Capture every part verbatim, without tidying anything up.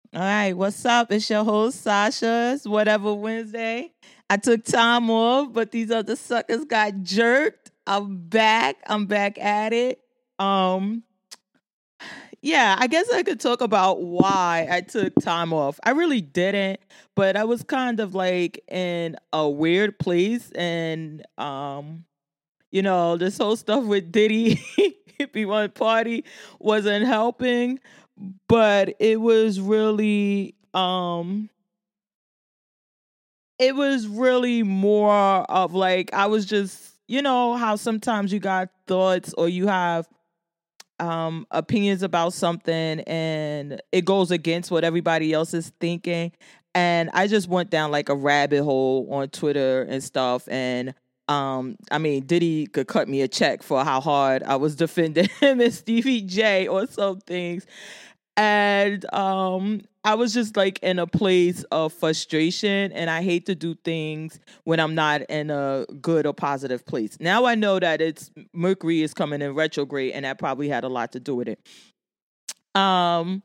All right, what's up? It's your host Sasha. It's whatever Wednesday. I took time off, but these other suckers got jerked. I'm back. I'm back at it. Um, yeah, I guess I could talk about why I took time off. I really didn't, but I was kind of like in a weird place, and um, you know, this whole stuff with Diddy Hippie One Party wasn't helping, but it was really um it was really more of like I was just, you know, how sometimes you got thoughts or you have um opinions about something and it goes against what everybody else is thinking. And I just went down like a rabbit hole on Twitter and stuff. And um I mean, Diddy could cut me a check for how hard I was defending him and Stevie J on some things. And um I was just like in a place of frustration, and I hate to do things when I'm not in a good or positive place. Now I know that it's Mercury is coming in retrograde, and that probably had a lot to do with it. Um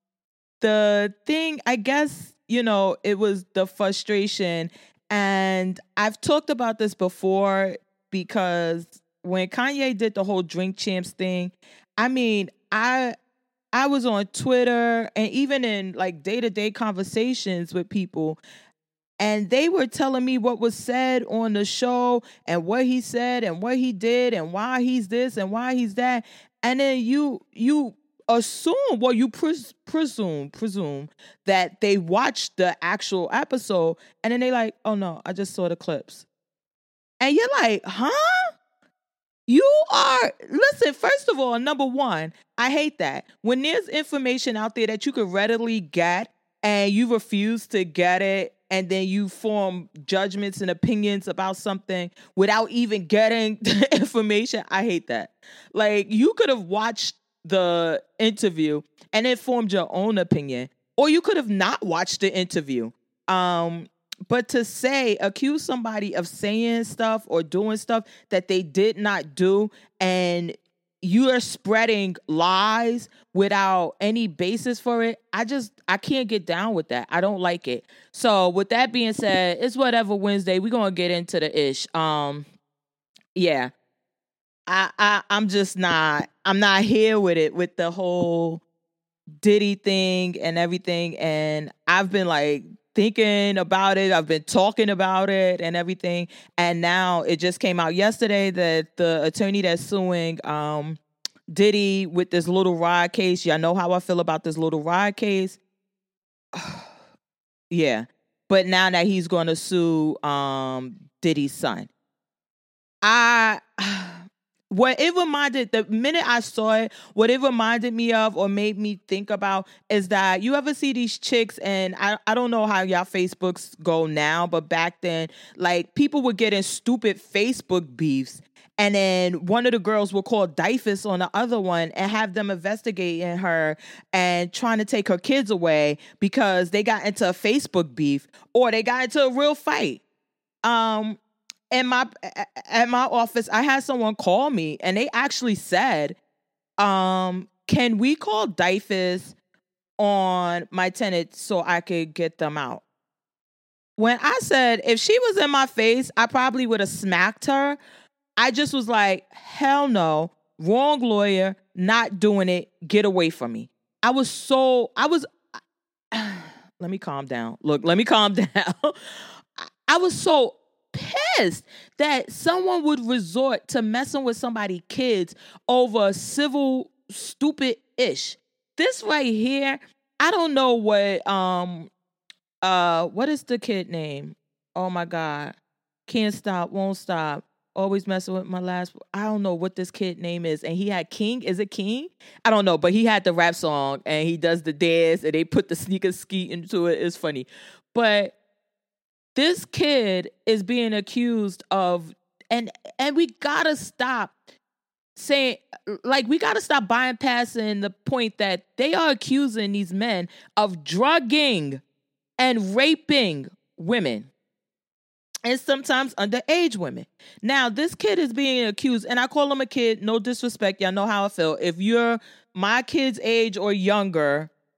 the thing, I guess, you know, it was the frustration. And I've talked about this before because when Kanye did the whole Drink Champs thing, I mean, I I was on Twitter and even in like day to day conversations with people, and they were telling me what was said on the show and what he said and what he did and why he's this and why he's that. And then you you assume, well, you pres- presume presume that they watched the actual episode, and then they like, oh no, I just saw the clips, and you're like, huh? You are, listen, first of all, number one, I hate that. When there's information out there that you could readily get and you refuse to get it, and then you form judgments and opinions about something without even getting the information, I hate that. Like, you could have watched the interview and then formed your own opinion, or you could have not watched the interview. Um, but to say, accuse somebody of saying stuff or doing stuff that they did not do, and you are spreading lies without any basis for it, I just, I can't get down with that. I don't like it. So with that being said, it's whatever Wednesday. We're going to get into the ish. Um, yeah, I, I, I'm just not, I'm not here with it, with the whole Diddy thing and everything. And I've been like thinking about it. I've been talking about it and everything. And now it just came out yesterday that the attorney that's suing um, Diddy with this Little Rod case. Y'all know how I feel about this Little Rod case. Yeah. But now that he's going to sue um, Diddy's son. I what it reminded, the minute I saw it, what it reminded me of or made me think about is that you ever see these chicks, and I, I don't know how y'all Facebooks go now, but back then, like, people would get in stupid Facebook beefs, and then one of the girls would call Dyfus on the other one and have them investigating her and trying to take her kids away because they got into a Facebook beef or they got into a real fight. Um, in my at my office, I had someone call me and they actually said, um, can we call Dyfus on my tenant so I could get them out? When I said, if she was in my face, I probably would have smacked her. I just was like, hell no, wrong lawyer, not doing it, get away from me. I was so, I was, let me calm down. Look, let me calm down. I was so pissed that someone would resort to messing with somebody's kids over civil stupid ish. This right here, I don't know what um uh what is the kid name? Oh my god. Can't stop, won't stop. Always messing with my last, I don't know what this kid name is. And he had King, is it King? I don't know, but he had the rap song and he does the dance and they put the sneaker ski into it. It's funny. But this kid is being accused of, and and we gotta stop saying, like, we gotta stop bypassing the point that they are accusing these men of drugging and raping women, and sometimes underage women. Now, this kid is being accused, and I call him a kid, no disrespect, y'all know how I feel. If you're my kid's age or younger,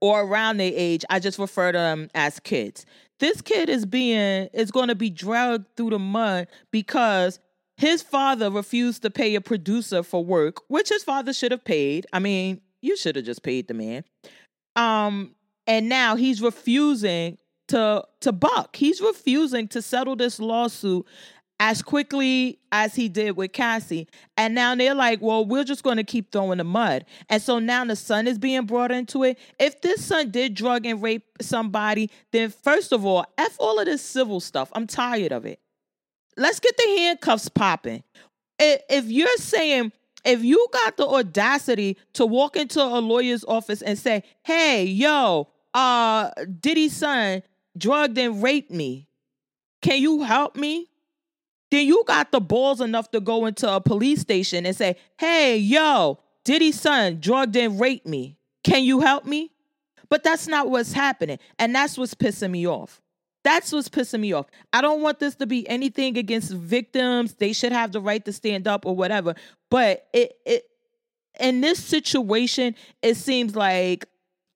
or around their age. I just refer to them as kids. This kid is being is going to be dragged through the mud because his father refused to pay a producer for work, which his father should have paid. I mean, you should have just paid the man. Um, and now he's refusing to to buck. He's refusing to settle this lawsuit as quickly as he did with Cassie. And now they're like, well, we're just going to keep throwing the mud. And so now the son is being brought into it. If this son did drug and rape somebody, then first of all, F all of this civil stuff. I'm tired of it. Let's get the handcuffs popping. If you're saying, if you got the audacity to walk into a lawyer's office and say, hey, yo, uh, Diddy's son drugged and raped me, can you help me? Then you got the balls enough to go into a police station and say, hey, yo, Diddy's son drugged and raped me. Can you help me? But that's not what's happening. And that's what's pissing me off. That's what's pissing me off. I don't want this to be anything against victims. They should have the right to stand up or whatever. But it, it in this situation, it seems like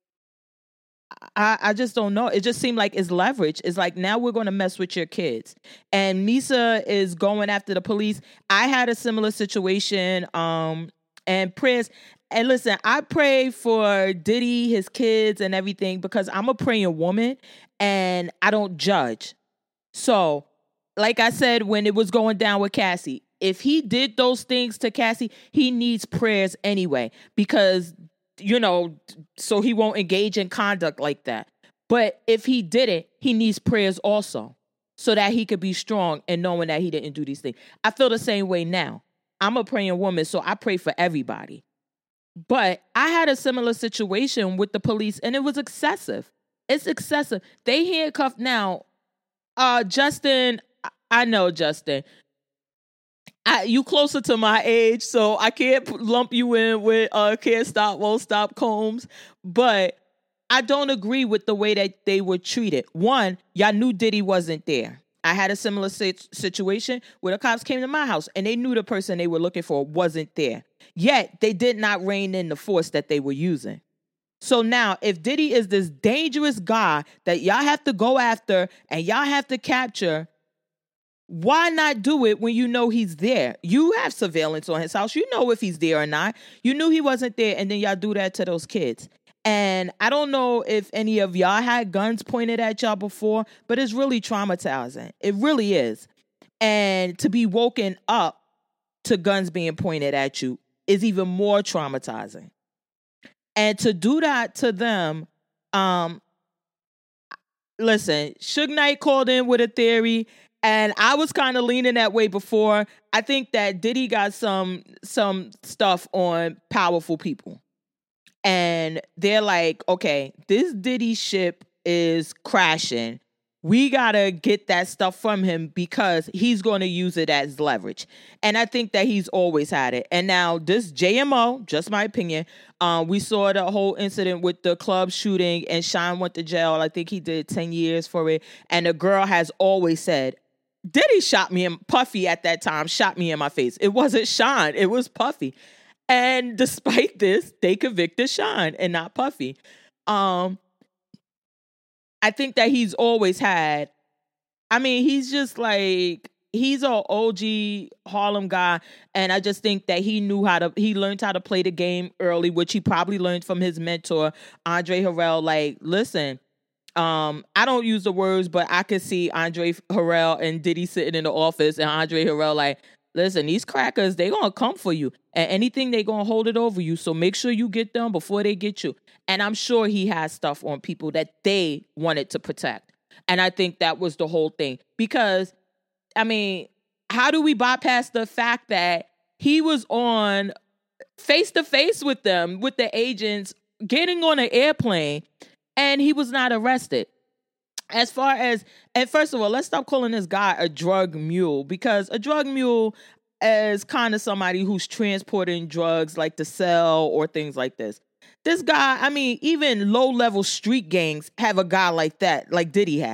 I, I just don't know. It just seemed like it's leverage. It's like, now we're going to mess with your kids. And Misa is going after the police. I had a similar situation. Um, and prayers. And listen, I pray for Diddy, his kids, and everything because I'm a praying woman and I don't judge. So, like I said, when it was going down with Cassie, if he did those things to Cassie, he needs prayers anyway because, you know, so he won't engage in conduct like that. But if he didn't, he needs prayers also so that he could be strong and knowing that he didn't do these things. I feel the same way now. I'm a praying woman, so I pray for everybody. But I had a similar situation with the police, and it was excessive. It's excessive. They handcuffed now. Uh, Justin, I know, Justin. I, you closer to my age, so I can't lump you in with uh, Can't Stop, Won't Stop Combs. But I don't agree with the way that they were treated. One, y'all knew Diddy wasn't there. I had a similar situation where the cops came to my house and they knew the person they were looking for wasn't there. Yet they did not rein in the force that they were using. So now if Diddy is this dangerous guy that y'all have to go after and y'all have to capture, why not do it when you know he's there? You have surveillance on his house. You know if he's there or not. You knew he wasn't there and then y'all do that to those kids. And I don't know if any of y'all had guns pointed at y'all before, but it's really traumatizing. It really is. And to be woken up to guns being pointed at you is even more traumatizing. And to do that to them, um, listen, Suge Knight called in with a theory, and I was kind of leaning that way before. I think that Diddy got some some stuff on powerful people. And they're like, okay, this Diddy ship is crashing. We got to get that stuff from him because he's going to use it as leverage. And I think that he's always had it. And now this J M O, just my opinion, um, we saw the whole incident with the club shooting and Sean went to jail. I think he did ten years for it. And the girl has always said, Diddy shot me in Puffy at that time, shot me in my face. It wasn't Sean. It was Puffy. And despite this, they convicted Sean and not Puffy. Um, I think that he's always had, I mean, he's just like, he's an O G Harlem guy. And I just think that he knew how to, he learned how to play the game early, which he probably learned from his mentor, Andre Harrell. Like, listen, um, I don't use the words, but I could see Andre Harrell and Diddy sitting in the office and Andre Harrell like, listen, these crackers, they going to come for you. And anything, they going to hold it over you. So make sure you get them before they get you. And I'm sure he has stuff on people that they wanted to protect. And I think that was the whole thing. Because, I mean, how do we bypass the fact that he was on face-to-face with them, with the agents, getting on an airplane, and he was not arrested? As far as, and first of all, let's stop calling this guy a drug mule, because a drug mule is kind of somebody who's transporting drugs like to sell or things like this. This guy, I mean, even low-level street gangs have a guy like that, like Diddy had.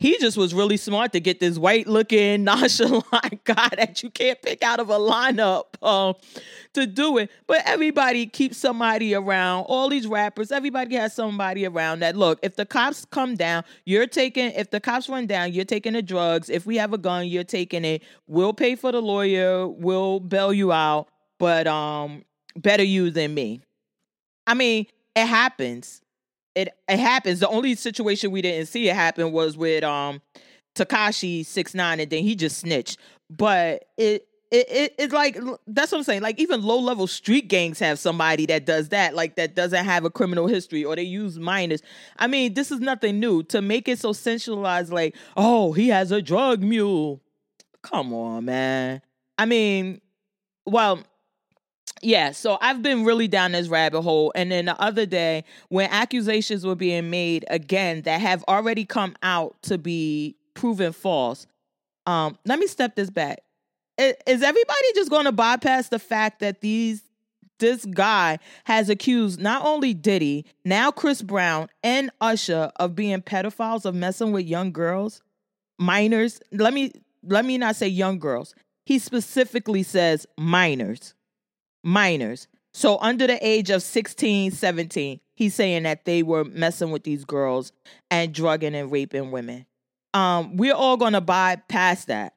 He just was really smart to get this white looking nonchalant guy that you can't pick out of a lineup um, to do it. But everybody keeps somebody around. All these rappers, everybody has somebody around that, look, if the cops come down, you're taking, if the cops run down, you're taking the drugs. If we have a gun, you're taking it. We'll pay for the lawyer. We'll bail you out. But um, better you than me. I mean, it happens. It it happens. The only situation we didn't see it happen was with um Tekashi six nine, and then he just snitched. But it it, it it's like, that's what I'm saying. Like, even low level street gangs have somebody that does that, like that doesn't have a criminal history, or they use minors. I mean, this is nothing new. To make it so sensationalized, like, oh, he has a drug mule. Come on, man. I mean, well. Yeah, so I've been really down this rabbit hole. And then the other day, when accusations were being made again that have already come out to be proven false, um, let me step this back. Is, is everybody just going to bypass the fact that these this guy has accused not only Diddy, now Chris Brown, and Usher of being pedophiles, of messing with young girls, minors? Let me let me not say young girls. He specifically says minors. Minors. So under the age of sixteen, seventeen, he's saying that they were messing with these girls and drugging and raping women. Um, we're all going to bypass that.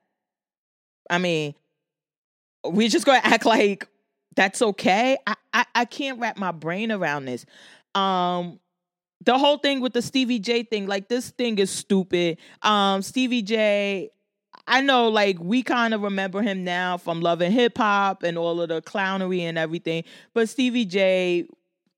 I mean, we're just going to act like that's okay. I, I, I can't wrap my brain around this. Um, the whole thing with the Stevie J thing, like, this thing is stupid. Um, Stevie J, I know, like, we kind of remember him now from Love and Hip Hop and all of the clownery and everything. But Stevie J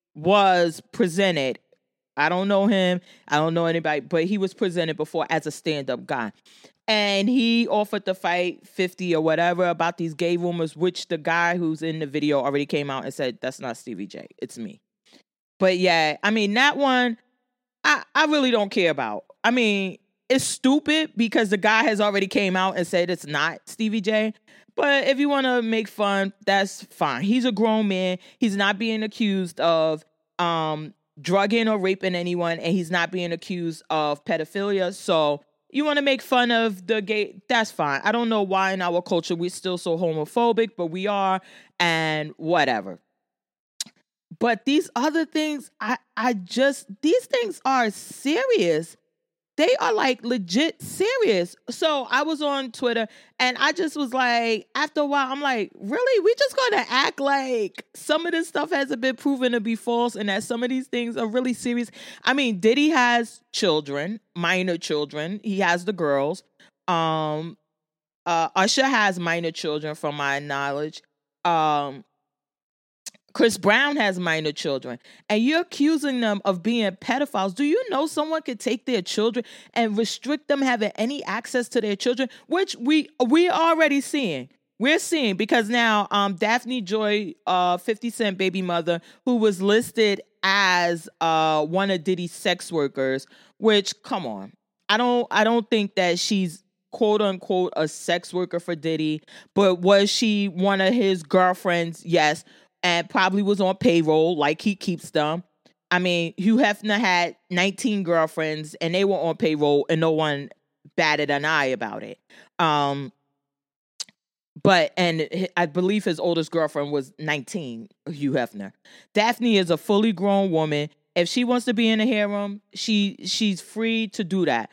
was presented. I don't know him. I don't know anybody, but he was presented before as a stand-up guy. And he offered to fight fifty or whatever about these gay rumors, which the guy who's in the video already came out and said, that's not Stevie J. It's me. But yeah, I mean, that one, I, I really don't care about. I mean, it's stupid because the guy has already came out and said it's not Stevie J. But if you want to make fun, that's fine. He's a grown man. He's not being accused of um, drugging or raping anyone, and he's not being accused of pedophilia. So you want to make fun of the gay, that's fine. I don't know why in our culture we're still so homophobic, but we are, and whatever. But these other things, I, I just, these things are serious. They are, like, legit serious. So I was on Twitter and I just was like, after a while, I'm like, really? We just going to act like some of this stuff hasn't been proven to be false and that some of these things are really serious? I mean, Diddy has children, minor children. He has the girls. Um, uh, Usher has minor children, from my knowledge. Um, Chris Brown has minor children, and you're accusing them of being pedophiles. Do you know someone could take their children and restrict them having any access to their children, which we we already seeing. We're seeing because now um, Daphne Joy, uh, fifty Cent baby mother, who was listed as uh, one of Diddy's sex workers, which, come on, I don't I don't think that she's quote unquote a sex worker for Diddy, but was she one of his girlfriends? Yes. And probably was on payroll, like he keeps them. I mean, Hugh Hefner had nineteen girlfriends, and they were on payroll, and no one batted an eye about it. Um, but, and I believe his oldest girlfriend was nineteen, Hugh Hefner. Daphne is a fully grown woman. If she wants to be in a harem, she she's free to do that.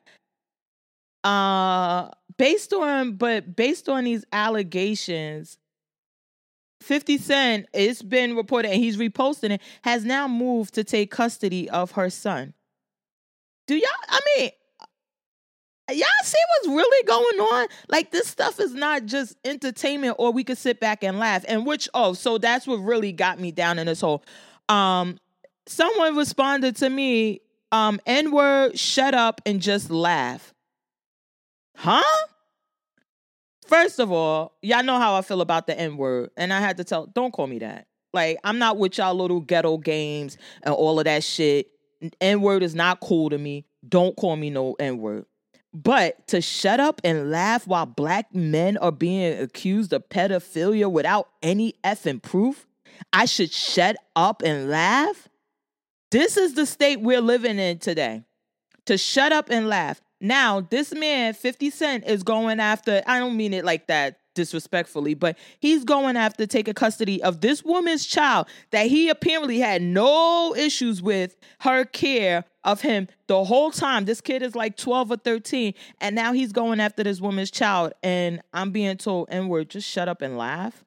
Uh, based on, but based on these allegations, fifty Cent, it's been reported, and he's reposting it, has now moved to take custody of her son. Do y'all, I mean, y'all see what's really going on? Like, this stuff is not just entertainment, or we could sit back and laugh. And which, oh, so that's what really got me down in this hole. Um, someone responded to me, um, N-word, shut up and just laugh. Huh? First of all, y'all know how I feel about the N-word, and I had to tell, don't call me that. Like, I'm not with y'all little ghetto games and all of that shit. N-word is not cool to me. Don't call me no N-word. But to shut up and laugh while black men are being accused of pedophilia without any effing proof, I should shut up and laugh? This is the state we're living in today. To shut up and laugh. Now, this man, fifty Cent, is going after, I don't mean it like that disrespectfully, but he's going after taking custody of this woman's child that he apparently had no issues with her care of him the whole time. This kid is like twelve or thirteen, and now he's going after this woman's child, and I'm being told, N-word, just shut up and laugh.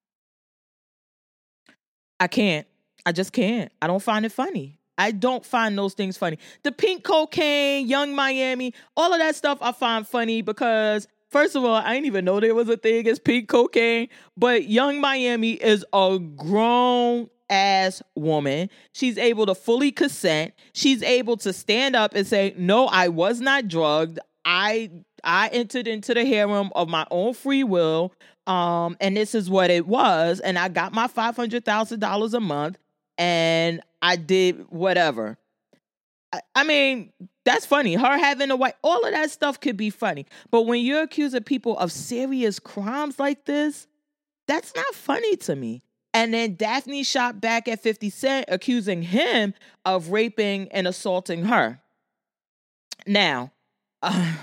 I can't. I just can't. I don't find it funny. I don't find those things funny. The pink cocaine, Young Miami, all of that stuff I find funny because, first of all, I didn't even know there was a thing as pink cocaine, but Young Miami is a grown ass woman. She's able to fully consent. She's able to stand up and say, no, I was not drugged. I I entered into the harem of my own free will. Um, and this is what it was. And I got my five hundred thousand dollars a month and I did whatever. I, I mean, that's funny. Her having a white, all of that stuff could be funny. But when you're accusing people of serious crimes like this, that's not funny to me. And then Daphne shot back at fifty Cent, accusing him of raping and assaulting her. Now, uh,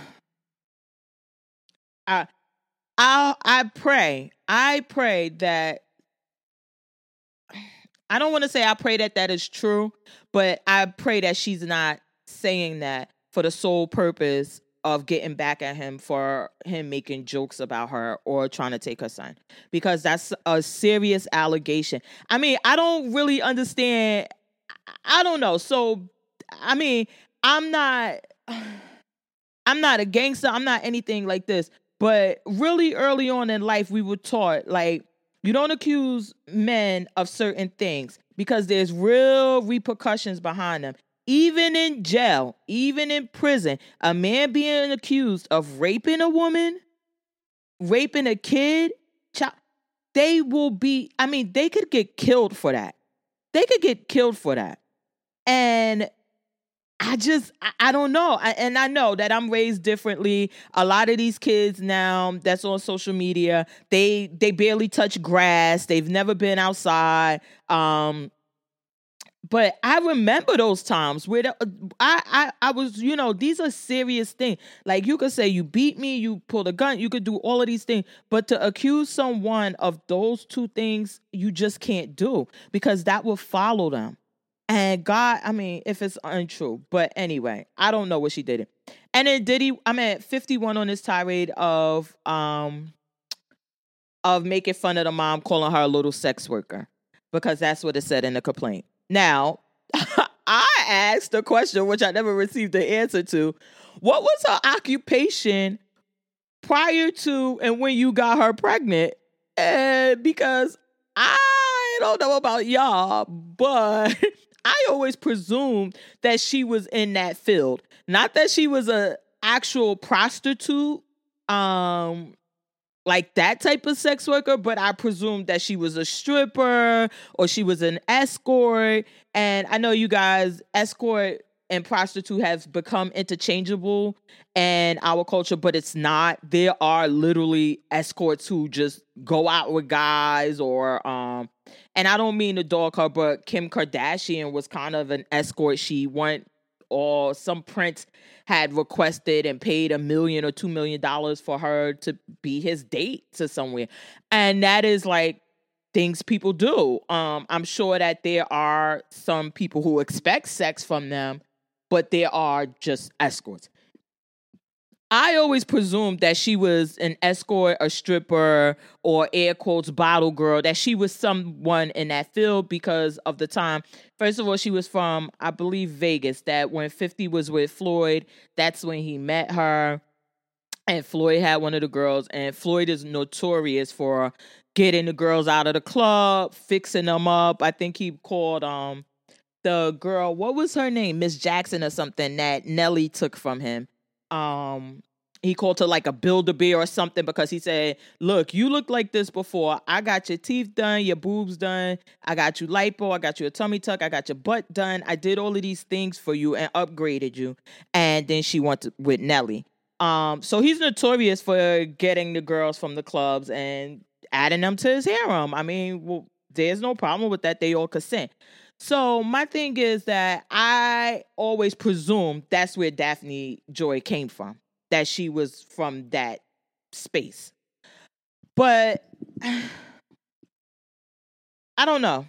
I, I, I pray, I pray that, I don't want to say I pray that that is true, but I pray that she's not saying that for the sole purpose of getting back at him for him making jokes about her or trying to take her son, because that's a serious allegation. I mean, I don't really understand. I don't know. So, I mean, I'm not, I'm not a gangster. I'm not anything like this, but really early on in life, we were taught like, you don't accuse men of certain things because there's real repercussions behind them. Even in jail, even in prison, a man being accused of raping a woman, raping a kid, child, they will be, I mean, they could get killed for that. They could get killed for that. And I just, I, I don't know. I, and I know that I'm raised differently. A lot of these kids now that's on social media, they they barely touch grass. They've never been outside. Um, but I remember those times where the, I, I, I was, you know, these are serious things. Like you could say you beat me, you pulled a gun, you could do all of these things. But to accuse someone of those two things, you just can't do because that will follow them. And God, I mean, if it's untrue, but anyway, I don't know what she did. And then Diddy, I'm at fifty-one on this tirade of um of making fun of the mom, calling her a little sex worker, because that's what it said in the complaint. Now, I asked a question which I never received the answer to. What was her occupation prior to and when you got her pregnant? And because I don't know about y'all, but I always presumed that she was in that field. Not that she was a actual prostitute, um, like that type of sex worker, but I presumed that she was a stripper or she was an escort. And I know you guys, escort and prostitute has become interchangeable in our culture, but it's not. There are literally escorts who just go out with guys or, um, and I don't mean to dog her, but Kim Kardashian was kind of an escort. She went, or some prince had requested and paid a million or two million dollars for her to be his date to somewhere. And that is like things people do. Um, I'm sure that there are some people who expect sex from them, but there are just escorts. I always presumed that she was an escort, a stripper, or air quotes bottle girl, that she was someone in that field because of the time. First of all, she was from, I believe, Vegas, that when fifty was with Floyd, that's when he met her. And Floyd had one of the girls, and Floyd is notorious for getting the girls out of the club, fixing them up. I think he called um the girl, what was her name? Miss Jackson or something, that Nelly took from him. Um, he called her like a Build-A-Bear or something because he said, look, you looked like this before. I got your teeth done, your boobs done. I got you lipo. I got you a tummy tuck. I got your butt done. I did all of these things for you and upgraded you. And then she went to, with Nelly. Um, so he's notorious for getting the girls from the clubs and adding them to his harem. I mean, well, there's no problem with that. They all consent. So my thing is that I always presume that's where Daphne Joy came from, that she was from that space. But I don't know.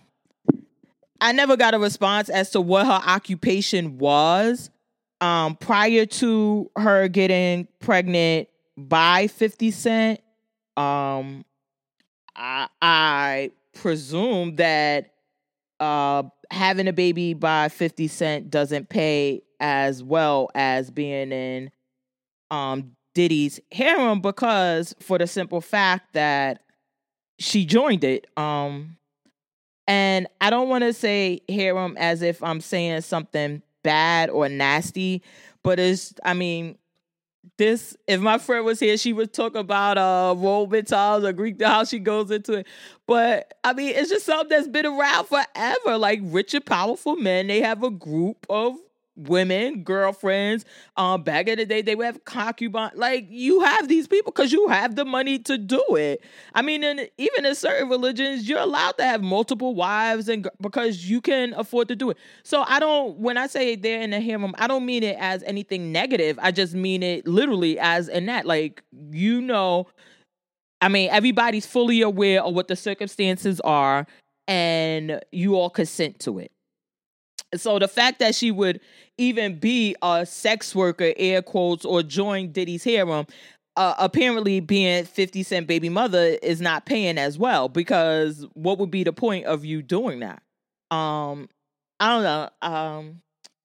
I never got a response as to what her occupation was um, prior to her getting pregnant by fifty Cent. Um, I, I presume that uh, having a baby by fifty Cent doesn't pay as well as being in um, Diddy's harem, because for the simple fact that she joined it. Um, and I don't want to say harem as if I'm saying something bad or nasty, but it's, I mean, this, if my friend was here, she would talk about uh Roman times or Greek, how she goes into it. But I mean, it's just something that's been around forever. Like rich and powerful men, they have a group of women, girlfriends. Um, back in the day, they would have concubine. Like you have these people because you have the money to do it. I mean, in, even in certain religions, you're allowed to have multiple wives, and because you can afford to do it. So I don't. When I say they're in the harem, I don't mean it as anything negative. I just mean it literally as in that, like, you know. I mean, everybody's fully aware of what the circumstances are, and you all consent to it. So the fact that she would even be a sex worker, air quotes, or join Diddy's harem, uh, apparently being fifty Cent baby mother is not paying as well, because what would be the point of you doing that? Um, I don't know. Um,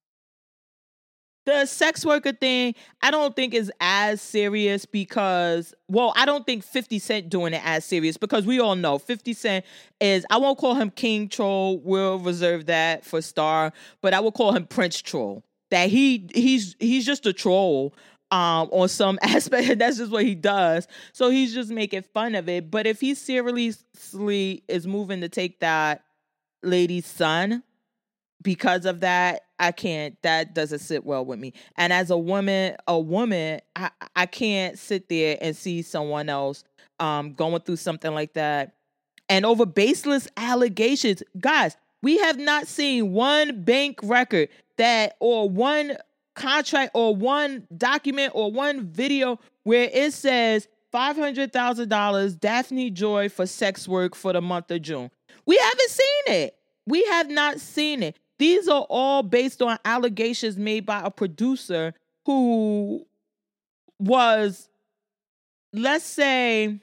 the sex worker thing, I don't think is as serious because, well, I don't think fifty Cent doing it as serious, because we all know fifty Cent is, I won't call him King Troll, we'll reserve that for Star, but I will call him Prince Troll. That he he's he's just a troll um on some aspect. That's just what he does. So he's just making fun of it. But if he seriously is moving to take that lady's son, because of that, I can't, that doesn't sit well with me. And as a woman, a woman, I, I can't sit there and see someone else um, going through something like that. And over baseless allegations, guys, we have not seen one bank record that, or one contract, or one document, or one video where it says five hundred thousand dollars Daphne Joy for sex work for the month of June. We haven't seen it. We have not seen it. These are all based on allegations made by a producer who was, let's say,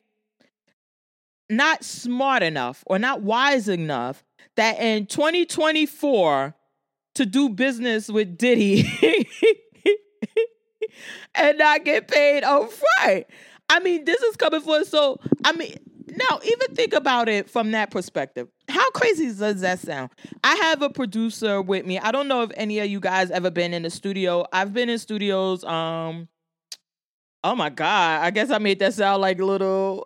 not smart enough or not wise enough that in twenty twenty-four to do business with Diddy and not get paid up front. I mean, this is coming for, so, I mean, now, even think about it from that perspective. How crazy does that sound? I have a producer with me. I don't know if any of you guys ever been in the studio. I've been in studios. Um, oh my God. I guess I made that sound like a little...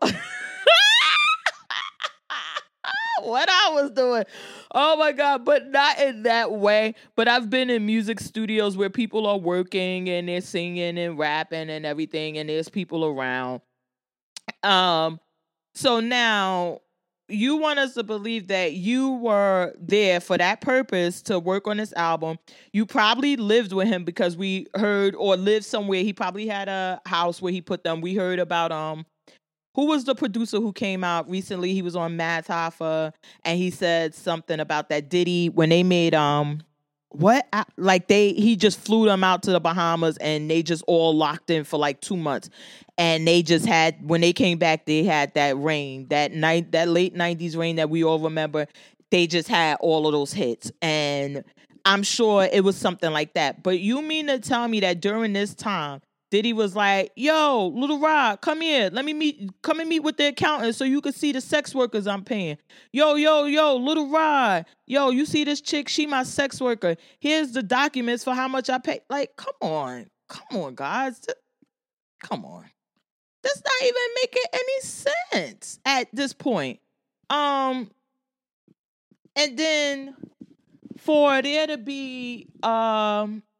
what I was doing. Oh my God. But not in that way. But I've been in music studios where people are working and they're singing and rapping and everything, and there's people around. Um... So now you want us to believe that you were there for that purpose to work on this album. You probably lived with him, because we heard, or lived somewhere. He probably had a house where he put them. We heard about, um, who was the producer who came out recently? He was on Matt Hoffa, and he said something about that Diddy, when they made, um, what? Like they, he just flew them out to the Bahamas, and they just all locked in for like two months. And they just had, when they came back, they had that rain, that night, that late nineties rain that we all remember. They just had all of those hits. And I'm sure it was something like that. But you mean to tell me that during this time, Diddy was like, yo, Little Rod, come here. Let me meet, come and meet with the accountant so you can see the sex workers I'm paying. Yo, yo, yo, Little Rod. Yo, you see this chick? She my sex worker. Here's the documents for how much I pay. Like, come on. Come on, guys. Come on. That's not even making any sense at this point. Um, and then for there to be um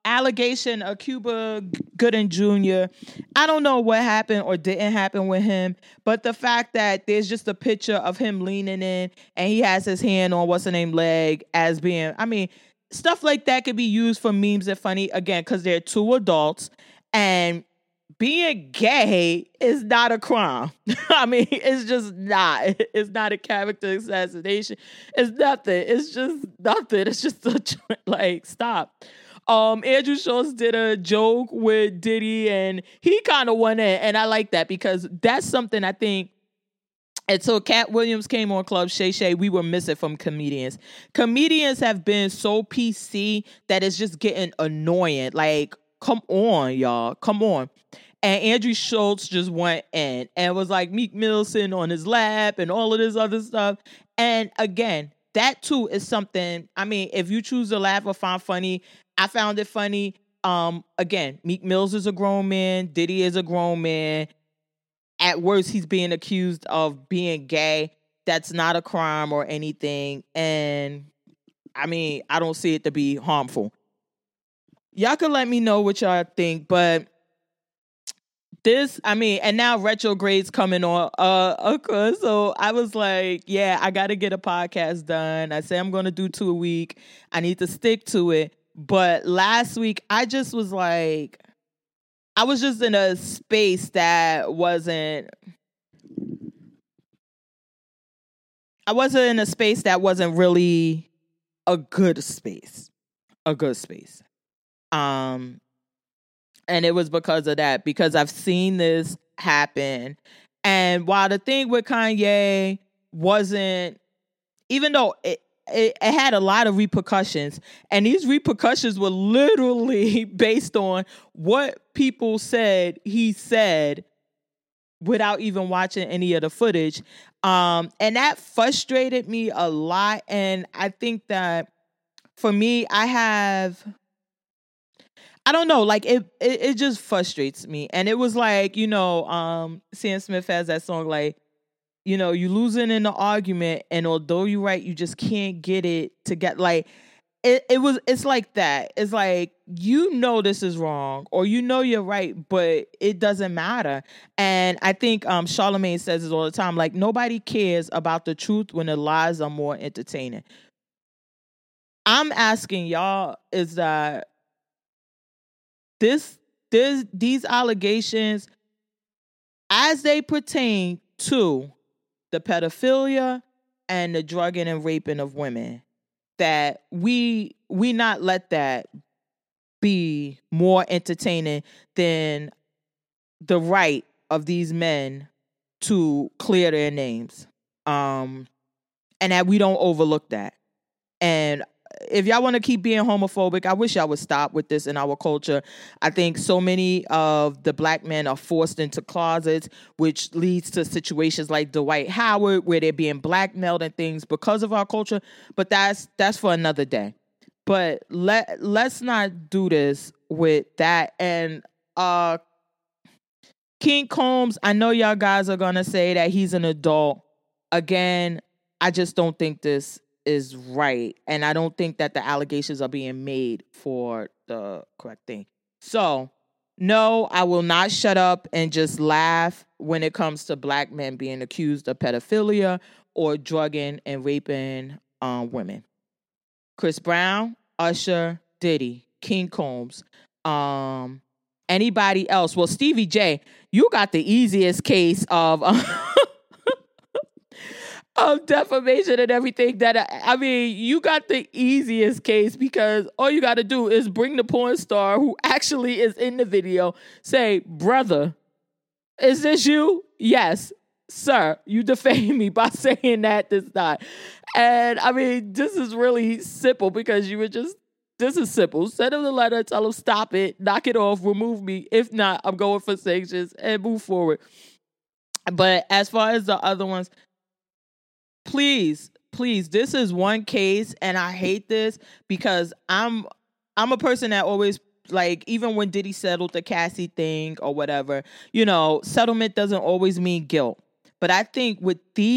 allegation of Cuba Gooding Junior I don't know what happened or didn't happen with him, but the fact that there's just a picture of him leaning in and he has his hand on what's the name leg as being, I mean, stuff like that could be used for memes and funny, again, because they're two adults, and being gay is not a crime. I mean, it's just not. It's not a character assassination. It's nothing. It's just nothing. It's just a, like, stop. Um, Andrew Schultz did a joke with Diddy, and he kind of went in, and I like that because that's something I think. And so Cat Williams came on Club Shay Shay, we were missing from comedians. Comedians have been so P C that it's just getting annoying. Like, come on, y'all. Come on. And Andrew Schultz just went in and was like Meek Mill sitting on his lap and all of this other stuff. And again, that too is something, I mean, if you choose to laugh or find funny, I found it funny. Um, again, Meek Mills is a grown man. Diddy is a grown man. At worst, he's being accused of being gay. That's not a crime or anything. And I mean, I don't see it to be harmful. Y'all can let me know what y'all think, but this, I mean, and now retrograde's coming on. Uh, okay, so I was like, yeah, I got to get a podcast done. I say I'm going to do two a week. I need to stick to it. But last week, I just was like, I was just in a space that wasn't, I wasn't in a space that wasn't really a good space, a good space. Um, and it was because of that, because I've seen this happen. And while the thing with Kanye wasn't, even though it, It, it had a lot of repercussions, and these repercussions were literally based on what people said he said without even watching any of the footage. Um, and that frustrated me a lot. And I think that for me, I have, I don't know, like it, it, it just frustrates me. And it was like, you know, um, Sam Smith has that song, like, you know, you losing in the argument, and although you're right, you just can't get it to get, like, it, it was, it's like that. It's like, you know, this is wrong, or you know, you're right, but it doesn't matter. And I think um, Charlamagne says this all the time, like, nobody cares about the truth when the lies are more entertaining. I'm asking y'all, is that this, this, these allegations, as they pertain to the pedophilia and the drugging and raping of women, that we we not let that be more entertaining than the right of these men to clear their names, um, and that we don't overlook that. And if y'all want to keep being homophobic, I wish y'all would stop with this in our culture. I think so many of the black men are forced into closets, which leads to situations like Dwight Howard, where they're being blackmailed and things because of our culture. But that's that's for another day. But let let's not do this with that. And uh, King Combs, I know y'all guys are gonna say that he's an adult. Again, I just don't think this is right, and I don't think that the allegations are being made for the correct thing. So, no, I will not shut up and just laugh when it comes to black men being accused of pedophilia or drugging and raping um, women. Chris Brown, Usher, Diddy, King Combs, um, anybody else? Well, Stevie J, you got the easiest case of of defamation and everything. That I, I mean, you got the easiest case, because all you got to do is bring the porn star who actually is in the video, say, brother, is this you? Yes, sir, you defame me by saying that this not. And I mean, this is really simple, because you were just, this is simple. Send him the letter, tell him stop it, knock it off, remove me. If not, I'm going for sanctions and move forward. But as far as the other ones, Please, please, this is one case, and I hate this because I'm I'm a person that always, like, even when Diddy settled the Cassie thing or whatever, you know, settlement doesn't always mean guilt. But I think with these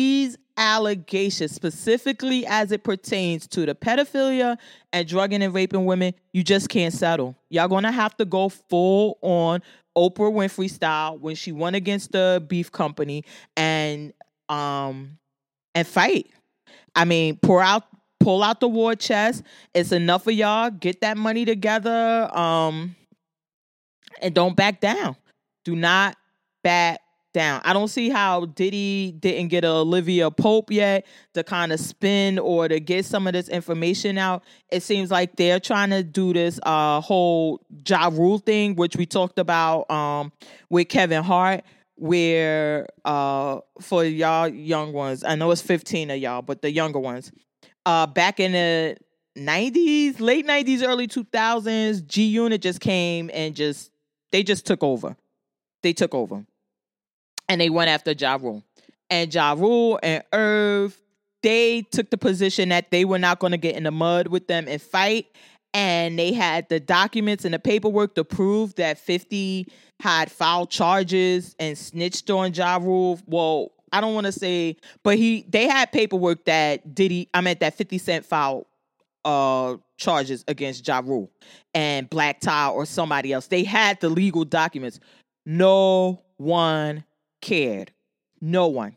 allegations, specifically as it pertains to the pedophilia and drugging and raping women, you just can't settle. Y'all gonna have to go full on Oprah Winfrey style when she won against the beef company and um and fight. I mean, pour out pull out the war chest. It's enough of y'all. Get that money together. Um and don't back down. Do not back down. I don't see how Diddy didn't get a Olivia Pope yet to kind of spin or to get some of this information out. It seems like they're trying to do this uh, whole Ja Rule thing, which we talked about um, with Kevin Hart, where uh, for y'all young ones, I know it's fifteen of y'all, but the younger ones, uh, back in the nineties, late nineties, early two thousands, G Unit just came and just, they just took over. They took over. And they went after Ja Rule. And Ja Rule and Irv, they took the position that they were not going to get in the mud with them and fight. And they had the documents and the paperwork to prove that fifty had filed charges and snitched on Ja Rule. Well, I don't want to say, but he they had paperwork that Diddy, I meant that fifty Cent filed uh, charges against Ja Rule and Black Tie or somebody else. They had the legal documents. No one cared. No one.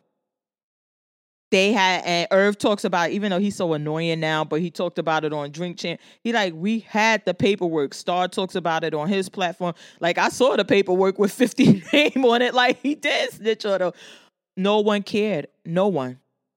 They had, and Irv talks about, even though he's so annoying now, but he talked about it on Drink Champ. He like, we had the paperwork. Star talks about it on his platform. Like, I saw the paperwork with fifty name on it. Like, he did snitch on them. No one cared. No one.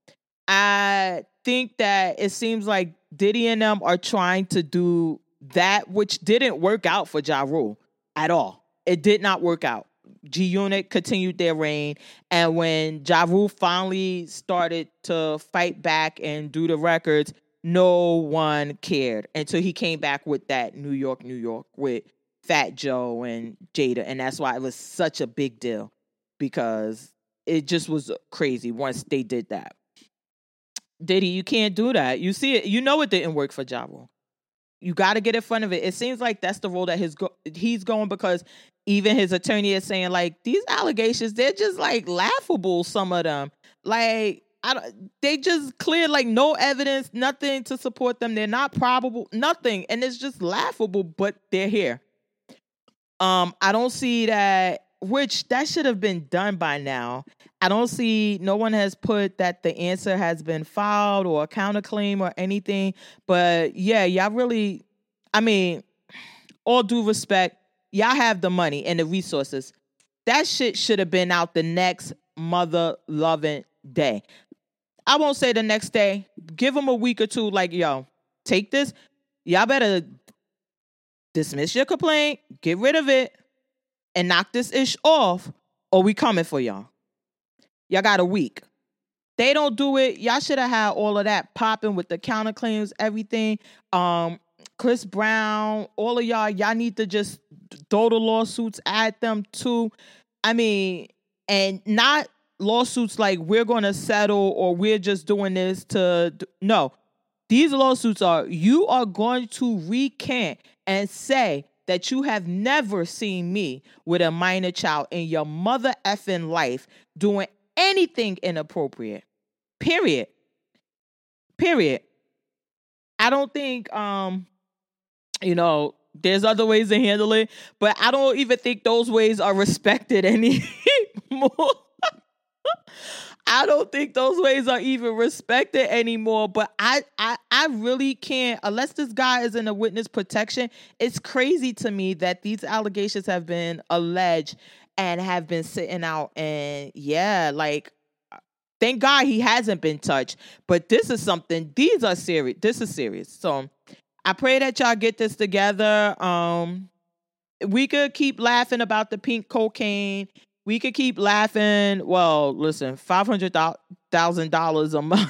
I think that it seems like Diddy and them are trying to do that, which didn't work out for Ja Rule at all. It did not work out. G Unit continued their reign, and when Ja Rule finally started to fight back and do the records, no one cared until he came back with that New York, New York with Fat Joe and Jada, and that's why it was such a big deal, because it just was crazy once they did that. Diddy, you can't do that. You see it. You know it didn't work for Ja Rule. You got to get in front of it. It seems like that's the role that his go- he's going, because even his attorney is saying, like, these allegations, they're just, like, laughable, some of them. Like, I don't, they just clear, like, no evidence, nothing to support them. They're not probable, nothing. And it's just laughable, but they're here. Um, I don't see that, which that should have been done by now. I don't see, no one has put that the answer has been filed or a counterclaim or anything. But yeah, y'all really, I mean, all due respect, y'all have the money and the resources. That shit should have been out the next mother loving day. I won't say the next day. Give them a week or two. Like, yo, take this. Y'all better dismiss your complaint, get rid of it, and knock this ish off, or we coming for y'all. Y'all got a week. They don't do it. Y'all should have had all of that popping with the counterclaims, everything. Um, Chris Brown, all of y'all, y'all need to just throw the lawsuits at them too. I mean, and not lawsuits like we're going to settle or we're just doing this to, no. These lawsuits are, you are going to recant and say that you have never seen me with a minor child in your mother effing life doing anything inappropriate. Period. Period. I don't think, um, you know, there's other ways to handle it, but I don't even think those ways are respected anymore. I don't think those ways are even respected anymore. But I, I, I really can't, unless this guy is in a witness protection. It's crazy to me that these allegations have been alleged and have been sitting out. And yeah, like, thank God he hasn't been touched. But this is something, these are serious. This is serious. So I pray that y'all get this together. Um, we could keep laughing about the pink cocaine. We could keep laughing. Well, listen, five hundred thousand dollars a month.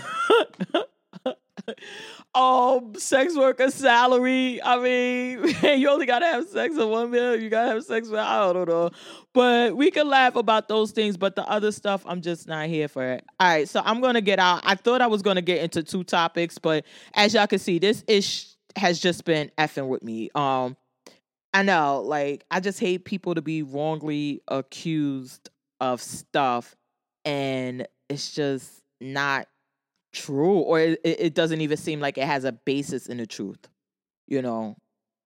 Oh, sex worker salary. I mean, you only got to have sex with one million. You got to have sex with, I don't know. But we can laugh about those things. But the other stuff, I'm just not here for it. All right, so I'm going to get out. I thought I was going to get into two topics. But as y'all can see, this ish has just been effing with me. Um, I know, like, I just hate people to be wrongly accused of stuff, and it's just not true, or it, it doesn't even seem like it has a basis in the truth. You know,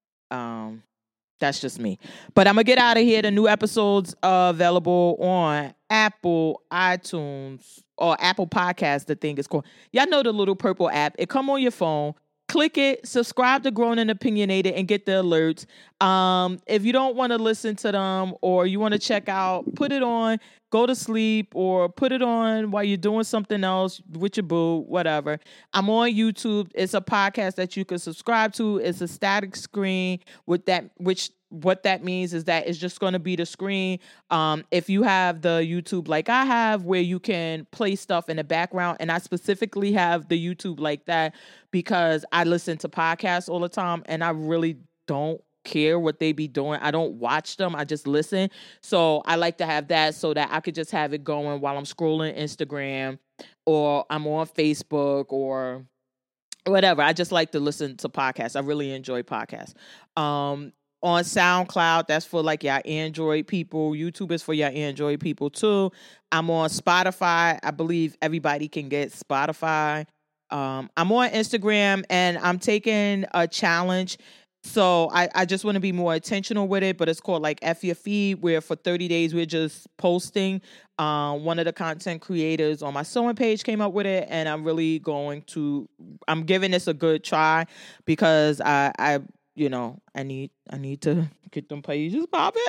um, that's just me. But I'm gonna get out of here. The new episodes are available on Apple, iTunes, or Apple Podcasts. The thing is called. Y'all know the little purple app. It come on your phone. Click it, subscribe to Grown and Opinionated, and get the alerts. Um, if you don't want to listen to them or you want to check out, put it on, go to sleep, or put it on while you're doing something else with your boo, whatever. I'm on YouTube. It's a podcast that you can subscribe to. It's a static screen with that, which what that means is that it's just going to be the screen. Um, if you have the YouTube like I have, where you can play stuff in the background, and I specifically have the YouTube like that because I listen to podcasts all the time, and I really don't care what they be doing. I don't watch them. I just listen. So I like to have that so that I could just have it going while I'm scrolling Instagram or I'm on Facebook or whatever. I just like to listen to podcasts. I really enjoy podcasts. Um, on SoundCloud, that's for like y'all Android people. YouTube is for y'all Android people too. I'm on Spotify. I believe everybody can get Spotify. Um, I'm on Instagram, and I'm taking a challenge. So I, I just want to be more intentional with it, but it's called like F Your Feed, where for thirty days we're just posting. Um, one of the content creators on my sewing page came up with it, and I'm really going to, I'm giving this a good try because I, I, you know, I need, I need to get them pages popping.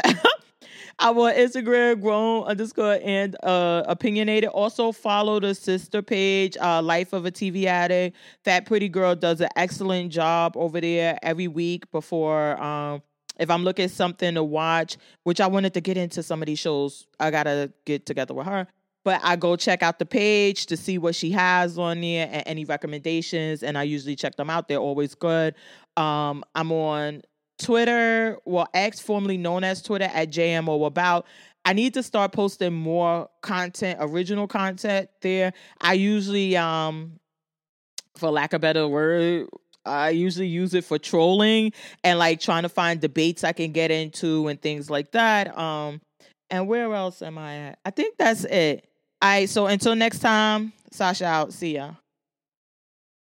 I'm on Instagram, grown underscore and uh, opinionated. Also follow the sister page, uh, Life of a T V Addict. Fat Pretty Girl does an excellent job over there every week before, um, if I'm looking at something to watch, which I wanted to get into some of these shows, I got to get together with her. But I go check out the page to see what she has on there and any recommendations, and I usually check them out. They're always good. Um, I'm on Twitter, well, X, formerly known as Twitter, at J M O About. I need to start posting more content, original content there. I usually, um, for lack of a better word, I usually use it for trolling and like trying to find debates I can get into and things like that. Um, and where else am I at? I think that's it. All right, so until next time, Sasha out. See ya.